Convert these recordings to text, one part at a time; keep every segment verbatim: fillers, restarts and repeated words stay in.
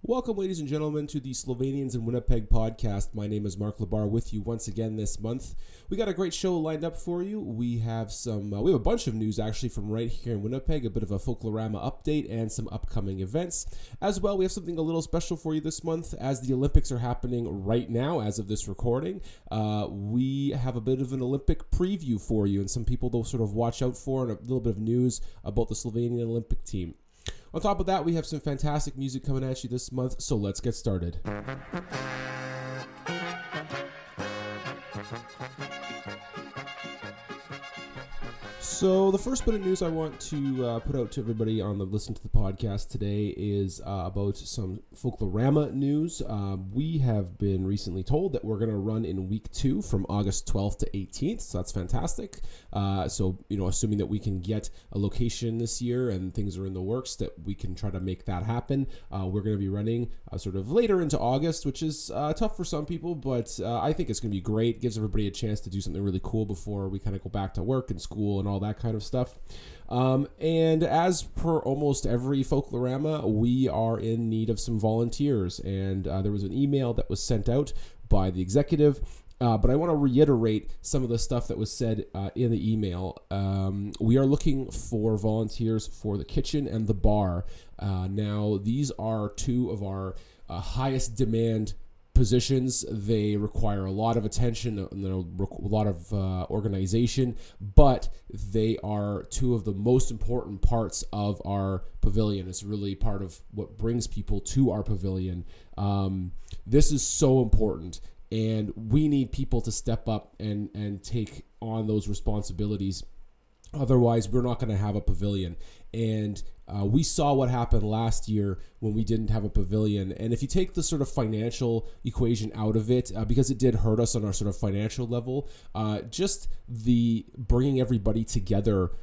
Welcome, ladies and gentlemen, to the Slovenians in Winnipeg podcast. My name is Mark Labar with you once again this month. We got a great show lined up for you. We have some, uh, we have a bunch of news actually from right here in Winnipeg, a bit of a Folklorama update and some upcoming events. As well, we have something a little special for you this month as the Olympics are happening right now as of this recording. Uh, we have a bit of an Olympic preview for you and some people to sort of watch out for and a little bit of news about the Slovenian Olympic team. On top of that, we have some fantastic music coming at you this month, so let's get started. So the first bit of news I want to uh, put out to everybody on the listen to the podcast today is uh, about some Folklorama news. Uh, we have been recently told that we're going to run in week two from August twelfth to eighteenth, so that's fantastic. Uh, so, you know, assuming that we can get a location this year and things are in the works, that we can try to make that happen. Uh, we're going to be running uh, sort of later into August, which is uh, tough for some people, but uh, I think it's going to be great. Gives everybody a chance to do something really cool before we kind of go back to work and school and all that kind of stuff. Um, and as per almost every Folklorama, we are in need of some volunteers. And uh, there was an email that was sent out by the executive. Uh, but I want to reiterate some of the stuff that was said uh, in the email. Um, we are looking for volunteers for the kitchen and the bar. Uh, now, these are two of our uh, highest demand positions. They require a lot of attention, a lot of uh, organization, but they are two of the most important parts of our pavilion. It's really part of what brings people to our pavilion. Um, this is so important, and we need people to step up and, and take on those responsibilities. Otherwise, we're not going to have a pavilion. And uh, we saw what happened last year when we didn't have a pavilion. And if you take the sort of financial equation out of it, uh, because it did hurt us on our sort of financial level, uh, just the bringing everybody together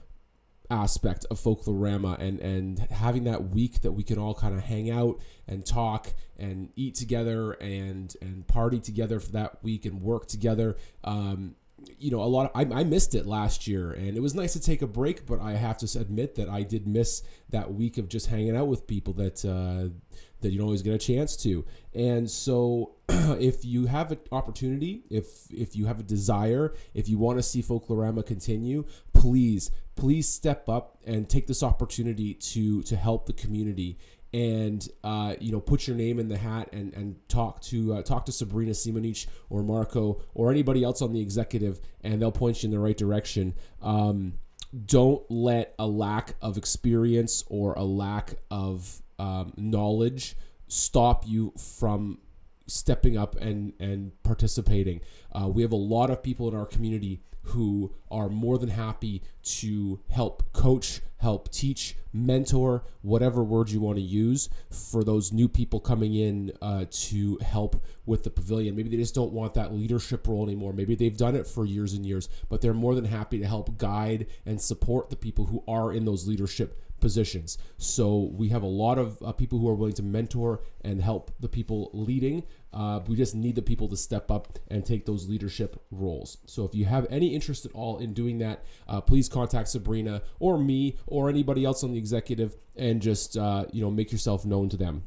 aspect of Folklorama and, and having that week that we can all kind of hang out and talk and eat together and, and party together for that week and work together. Um, You know, a lot of, I, I missed it last year, and it was nice to take a break, but I have to admit that I did miss that week of just hanging out with people that uh, that you don't always get a chance to. And so if you have an opportunity, if if you have a desire, if you want to see Folklorama continue, please, please step up and take this opportunity to to help the community. And uh, you know, put your name in the hat and and talk to uh, talk to Sabrina Simonic or Marco or anybody else on the executive, and they'll point you in the right direction. Um, don't let a lack of experience or a lack of um, knowledge stop you from stepping up and and participating. Uh, we have a lot of people in our community who are more than happy to help coach, help teach, mentor, whatever word you want to use for those new people coming in uh, to help with the pavilion. Maybe they just don't want that leadership role anymore. Maybe they've done it for years and years, but they're more than happy to help guide and support the people who are in those leadership positions. So we have a lot of uh, people who are willing to mentor and help the people leading. Uh, we just need the people to step up and take those leadership roles. So if you have any interest at all in doing that, uh, please contact Sabrina or me or anybody else on the executive and just uh, you know, make yourself known to them.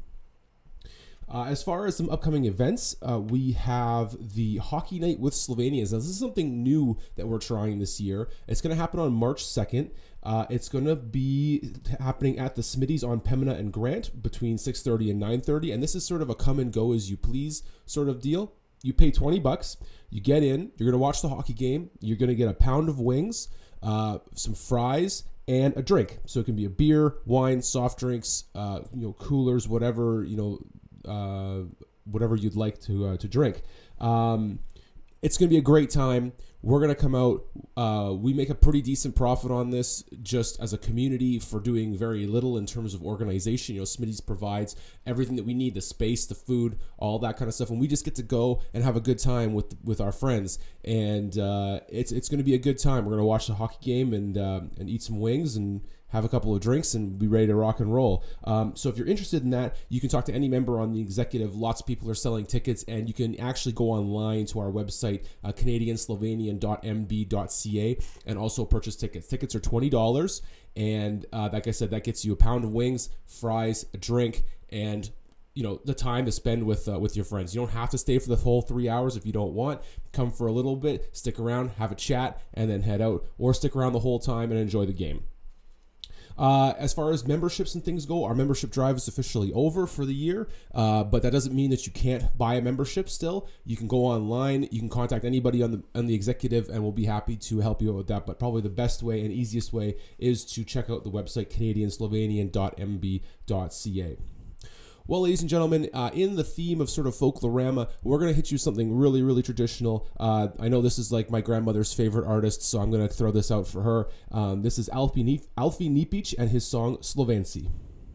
Uh, as far as some upcoming events, uh, we have the Hockey Night with Slovenians. Now, this is something new that we're trying this year. It's going to happen on March second. Uh, it's going to be happening at the Smitty's on Pembina and Grant between six thirty and nine thirty. And this is sort of a come and go as you please sort of deal. You pay twenty bucks. You get in. You're going to watch the hockey game. You're going to get a pound of wings, uh, some fries, and a drink. So it can be a beer, wine, soft drinks, uh, you know, coolers, whatever, you know, uh, whatever you'd like to uh, to drink. Um, it's going to be a great time. We're going to come out. Uh, we make a pretty decent profit on this just as a community for doing very little in terms of organization. You know, Smitty's provides everything that we need, the space, the food, all that kind of stuff. And we just get to go and have a good time with with our friends. And uh, it's it's going to be a good time. We're going to watch the hockey game and uh, and eat some wings and have a couple of drinks and be ready to rock and roll. Um, so if you're interested in that, you can talk to any member on the executive. Lots of people are selling tickets, and you can actually go online to our website, uh, canadian slovenian dot m b dot c a, and also purchase tickets. Tickets are twenty dollars, and uh, like I said, that gets you a pound of wings, fries, a drink, and you know, the time to spend with uh, with your friends. You don't have to stay for the whole three hours if you don't want. Come for a little bit, stick around, have a chat, and then head out, or stick around the whole time and enjoy the game. Uh, as far as memberships and things go, our membership drive is officially over for the year, uh, but that doesn't mean that you can't buy a membership still. You can go online, you can contact anybody on the on the executive, and we'll be happy to help you out with that. But probably the best way and easiest way is to check out the website canadian slovenian dot m b dot c a. Well, ladies and gentlemen, uh, in the theme of sort of Folklorama, we're going to hit you something really, really traditional. Uh, I know this is like my grandmother's favorite artist, so I'm going to throw this out for her. Um, this is Alfie, Nip- Alfie Nipic and his song Slovenci.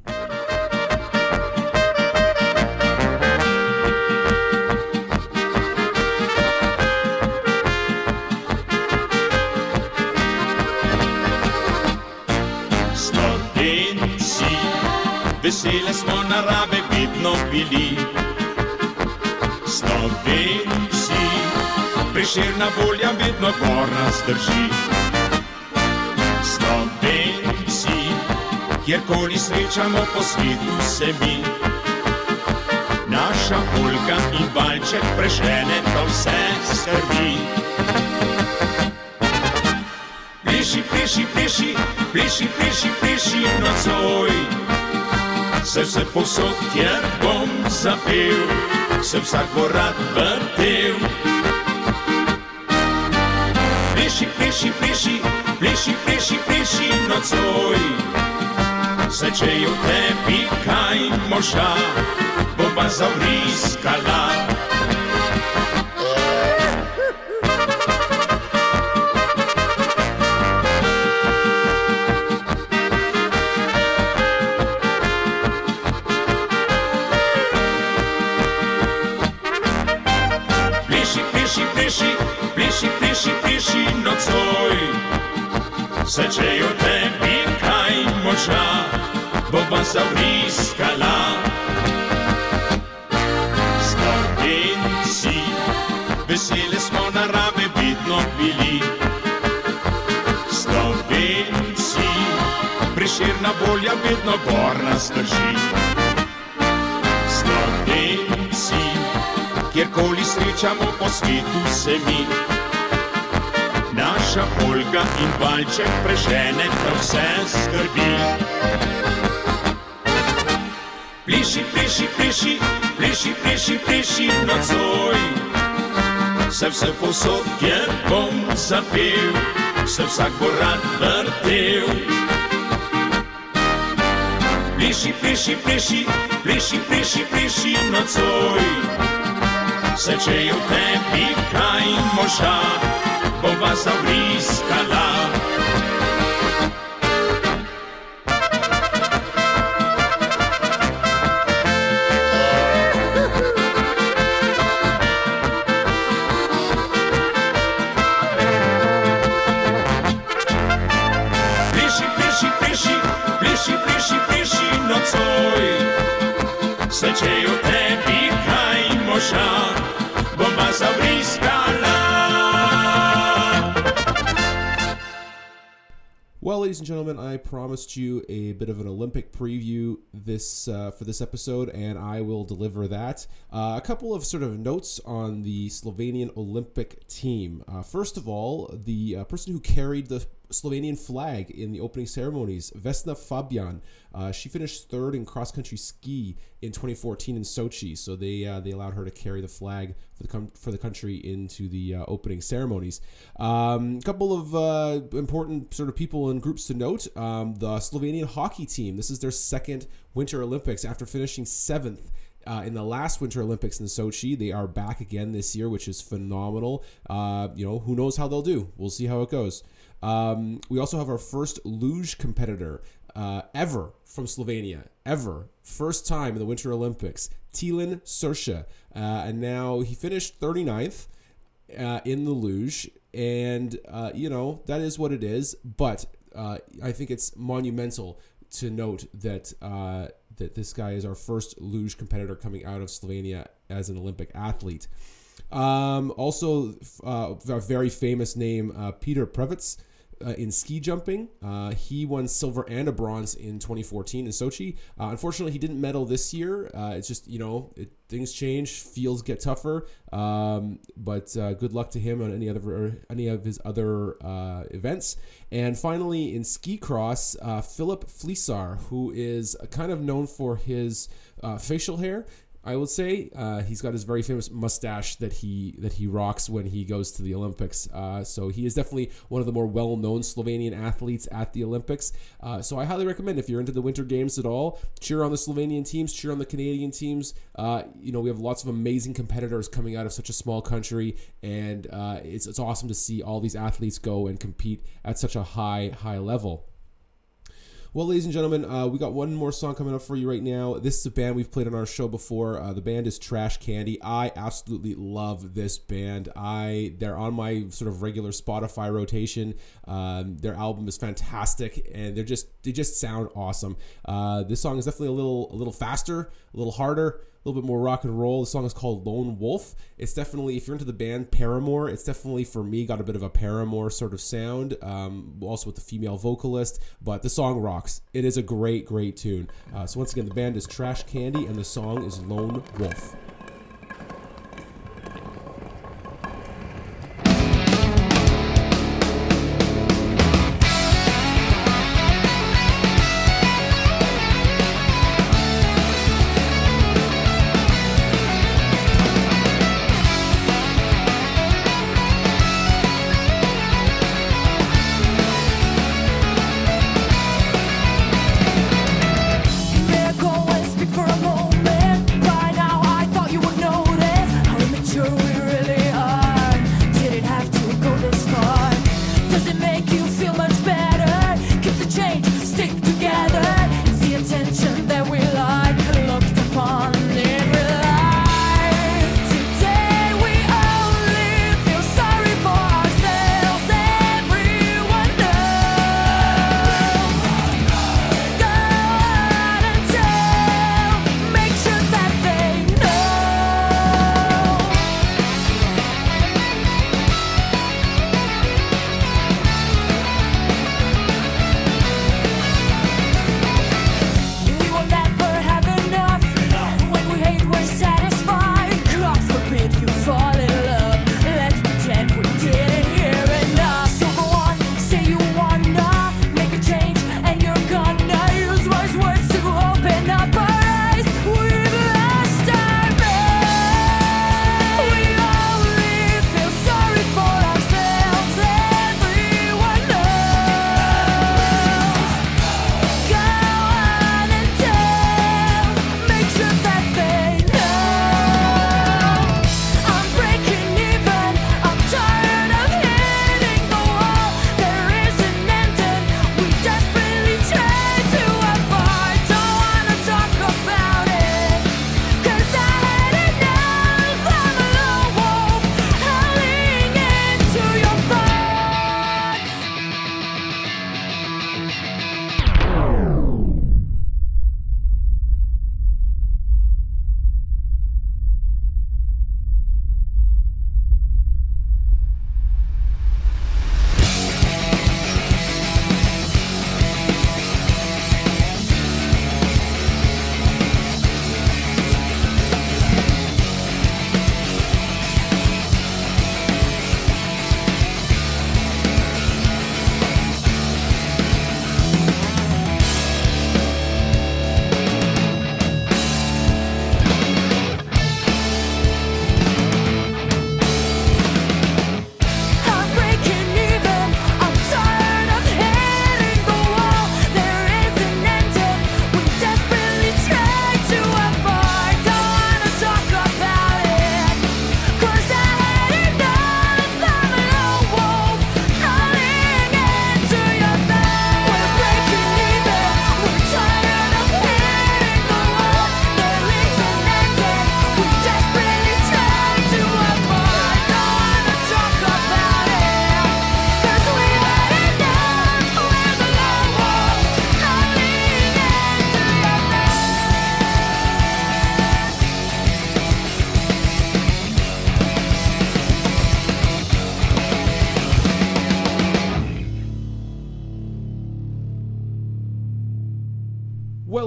Vesele smo narave vidno bili, Slovenci, Prešerna volja vedno gor nas drži. Slovenci, kjerkoli srečamo po svetu se mi, naša Olga in valček Prešerne to vse skrbi. Pleši, pleši, pleši, pleši, pleši, pleši nocoj, se vse povsod, kjer bom zapel, se vsak bo rad vrtel. Pleši, pleši, pleši, pleši, pleši, pleši nocoj, se če je v tebi kaj moža, bova zavriskala. Pleši, pleši, pleši nocoj, se če je v tebi kaj moža, bova zavriskala. Slovenci, vesele smo narave vidno bili, Slovenci, Prešerna volja vedno gor nas drži. Slovenci, kjerkoli srečamo po svetu se mi, naša Olga in valček Prešerne to vse skrbi. Pleši, pleši, pleši, pleši, pleši, pleši nocoj, se vse povsod, kjer bom zapel, se vsak bo rad vrtel. Pleši, pleši, pleši, pleši, pleši, pleši nocoj, se če je v tebi kaj moža, bova zavriskala. Pleši, pleši, pleši, pleši, pleši, pleši nocoj, se če je v tebi kaj moža, bova zavriskala. Well, ladies and gentlemen, I promised you a bit of an Olympic preview this uh, for this episode, and I will deliver that. Uh, a couple of sort of notes on the Slovenian Olympic team. Uh, first of all, the uh, person who carried the Slovenian flag in the opening ceremonies, Vesna Fabian, uh, she finished third in cross-country ski in twenty fourteen in Sochi, so they uh, they allowed her to carry the flag for the com- for the country into the uh, opening ceremonies. A um, couple of uh, important sort of people and groups to note. Um, the Slovenian hockey team, this is their second Winter Olympics after finishing seventh Uh, in the last Winter Olympics in Sochi. They are back again this year, which is phenomenal. Uh, you know, who knows how they'll do? We'll see how it goes. Um, we also have our first luge competitor uh, ever from Slovenia, ever. First time in the Winter Olympics, Tilen Sersha. Uh, and now he finished thirty-ninth uh, in the luge. And, uh, you know, that is what it is. But uh, I think it's monumental to note that uh, that this guy is our first luge competitor coming out of Slovenia as an Olympic athlete. Um, also, uh, a very famous name, uh, Peter Prevec. uh, in ski jumping. Uh, he won silver and a bronze in twenty fourteen in Sochi. Uh, unfortunately, he didn't medal this year. Uh, it's just, you know, it, things change, fields get tougher. Um, but uh, good luck to him on any other any of his other uh, events. And finally, in ski cross, uh, Philip Fleisar, who is kind of known for his uh, facial hair. I would say uh, he's got his very famous mustache that he that he rocks when he goes to the Olympics. Uh, so he is definitely one of the more well-known Slovenian athletes at the Olympics. Uh, so I highly recommend, if you're into the Winter Games at all, cheer on the Slovenian teams, cheer on the Canadian teams. Uh, you know, we have lots of amazing competitors coming out of such a small country, and uh, it's it's awesome to see all these athletes go and compete at such a high high level. Well, ladies and gentlemen, uh, we got one more song coming up for you right now. This is a band we've played on our show before. Uh, the band is Trash Candy. I absolutely love this band. I they're on my sort of regular Spotify rotation. Um, their album is fantastic, and they're just they just sound awesome. Uh, this song is definitely a little a little faster, a little harder, a little bit more rock and roll. The song is called Lone Wolf. It's definitely, if you're into the band Paramore, it's definitely, for me, got a bit of a Paramore sort of sound, um, also with the female vocalist, but the song rocks. It is a great, great tune. Uh, so once again, the band is Trash Candy, and the song is Lone Wolf. For a moment, by now I thought you would notice how immature we really are. Did it have to go this far? Does it make you feel much better? Keep the change, stick together. It's the attention that we like, looked upon in real life. Today we only feel sorry for ourselves. Everyone knows. Go out and tell. Make sure that they know. We will never have enough. When we hate, we're satisfied. God forbid you fall in love. Let's pretend we didn't hear enough. So go on, say you wanna make a change, and you're gonna use wise words to open up our eyes. We've lost our minds. We only feel sorry for ourselves. Everyone knows. Go on and tell. Make sure that they know.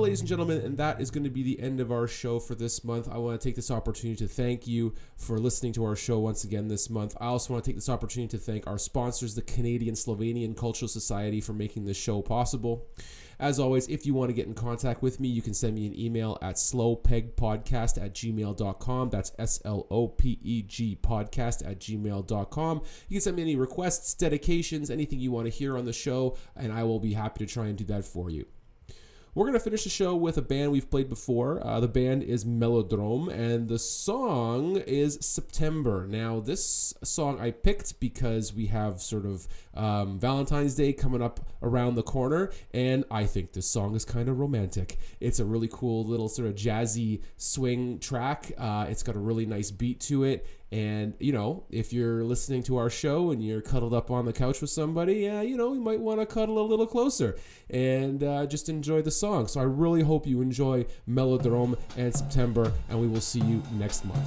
ladies and gentlemen, and that is going to be the end of our show for this month. I want to take this opportunity to thank you for listening to our show once again this month. I also want to take this opportunity to thank our sponsors, the Canadian Slovenian Cultural Society, for making this show possible. As always, if you want to get in contact with me, you can send me an email at slowpegpodcast at gmail dot com. That's S L O P E G podcast at gmail dot com. You can send me any requests, dedications, anything you want to hear on the show, and I will be happy to try and do that for you. We're going to finish the show with a band we've played before. Uh, the band is Melodrome, and the song is September. Now, this song I picked because we have sort of um, Valentine's Day coming up around the corner, and I think this song is kind of romantic. It's a really cool little sort of jazzy swing track. Uh, it's got a really nice beat to it. And, you know, if you're listening to our show and you're cuddled up on the couch with somebody, uh, you know, you might want to cuddle a little closer and uh, just enjoy the song. So I really hope you enjoy Melodrome and September, and we will see you next month.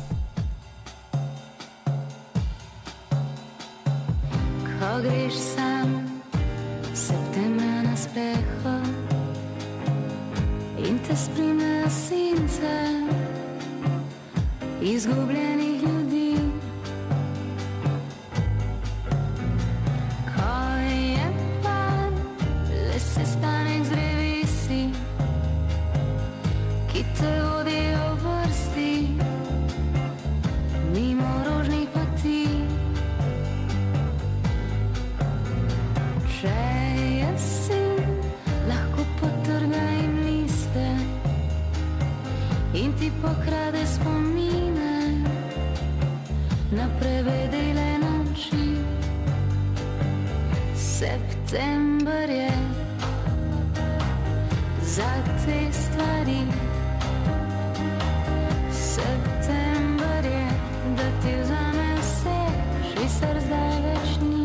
Ko greš sam, septembra na sprehod in te spremljajo sence izgubljenih ljudi. Sestanek z drevesi, ki te vodijo v vrsti, mimo rožnih poti. Če je sin, lahko potrga jim liste in ti pokrade spomine na prevedele noči. September je za te stvari. September je, da ti vzame vse, švicar zdaj več ni.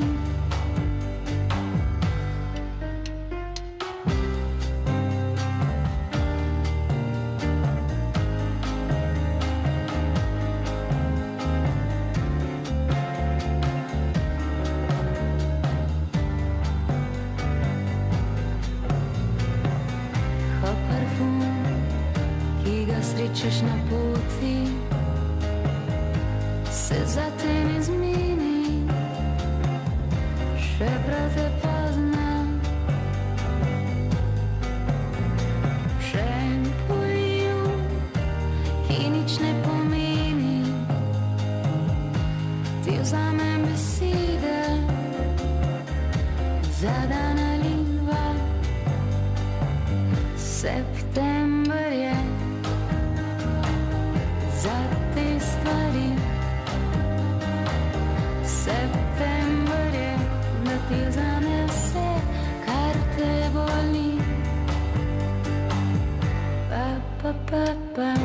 Srečeš na poti, se za te ne zmeni, še prav te pozna. Še en poljub, ki nič ne pomeni, ti vzame besede za dan ali dva. September je za te stvari. September je, da ti vzame vse, kar te boli. Pa, pa, pa, pa.